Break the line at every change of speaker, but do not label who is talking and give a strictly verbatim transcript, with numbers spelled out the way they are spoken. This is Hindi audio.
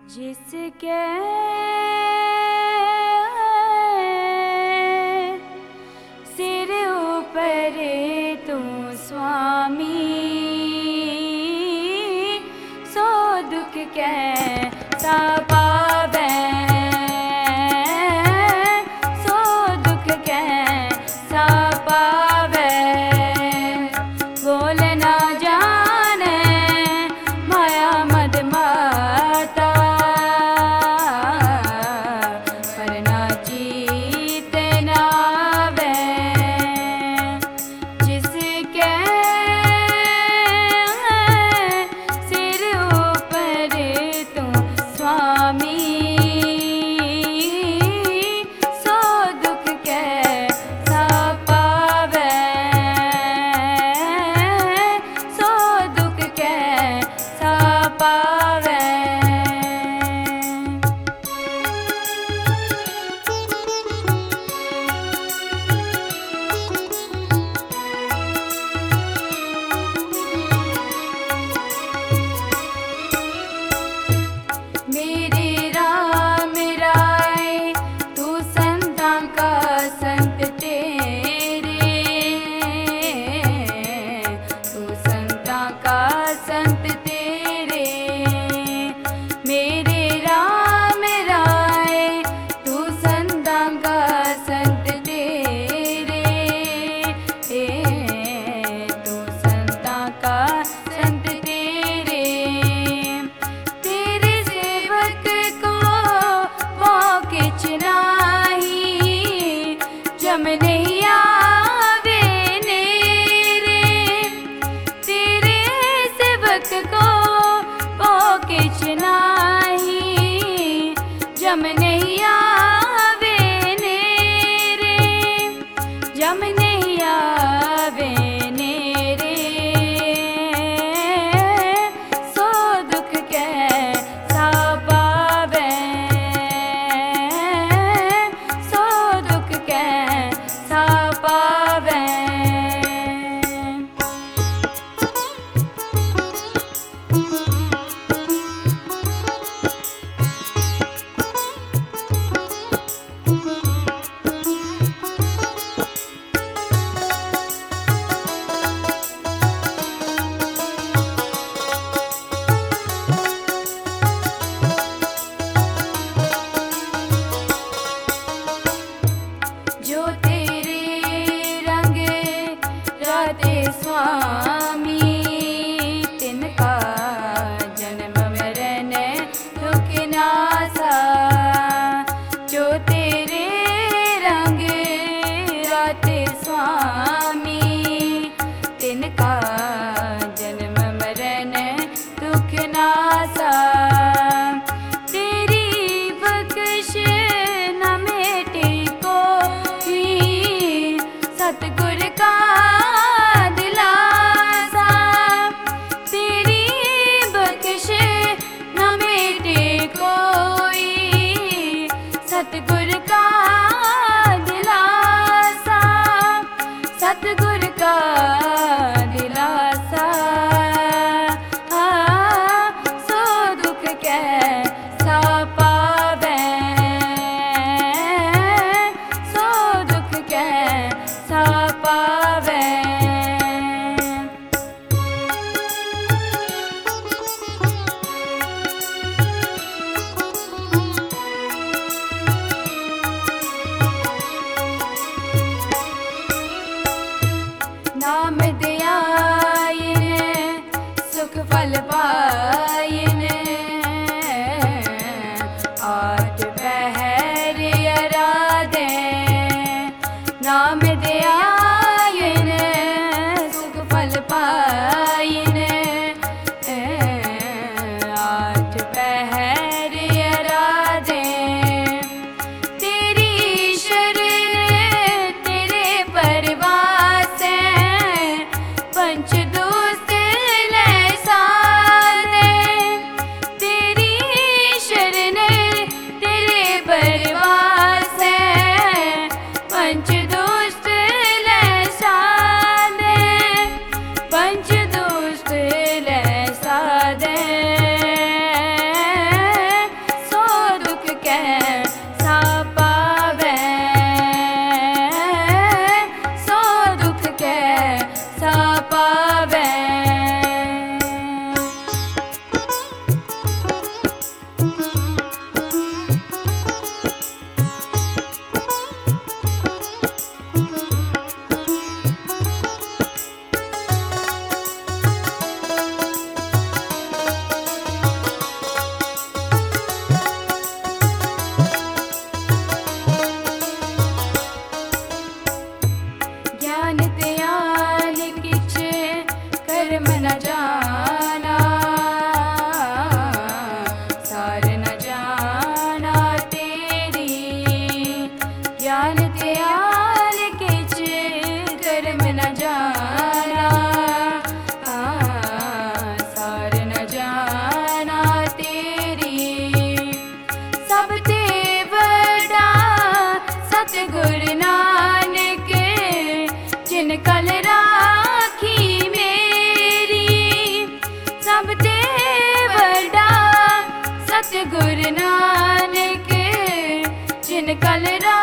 जिसके सिर ऊपर तू स्वामी, सो दुख कैसा पावे, सो दुख कैसा पावे। बोल ना जाने माया मद माता, पर ना जीत नावे। जिसके सिर ऊपर तू स्वामी, सो दुख कैसा पावे, सो दुख कैसा पावे। मेरे राम राय तू संतां का संत तेरे, तू संतां का संत तेरे। मेरे राम राय तू संतां का संत तेरे, तू संतां का संत तेरे। तेरे सेवक को किछ नाही, जम नहीं आवे नेरे। तेरे सेवक को किछ नाही, जम नहीं आवे नेरे, जम नहीं आवे नेरे। सो दुख कैसा पावे, सो दुख कैसा पावे। जो तेरे रंग राधे स्वामी, तिनका जन्म मरण दुख नासा। जो तेरे रंग राधे स्वामी, तिनका जन्म मरण दुख नासा। तेरी बख्श न मेटे कोई, सतगुर का दिलासा। तेरी बख्श न मेटे कोई, सतगुर का दिलासा, सतगुर का दिलासा। सो दुख कैसा पावे, सो दुख कैसा पावे। नाम दियायिन सुख फल पायिन, आठ पहर आराधे। नाम दियायिन सुख फल पायिन, आठ पहर आराधे। तेरी शरण तेरे परवास, पंच दोस्त ले सारे। सतगुरु नानक जिन कल रा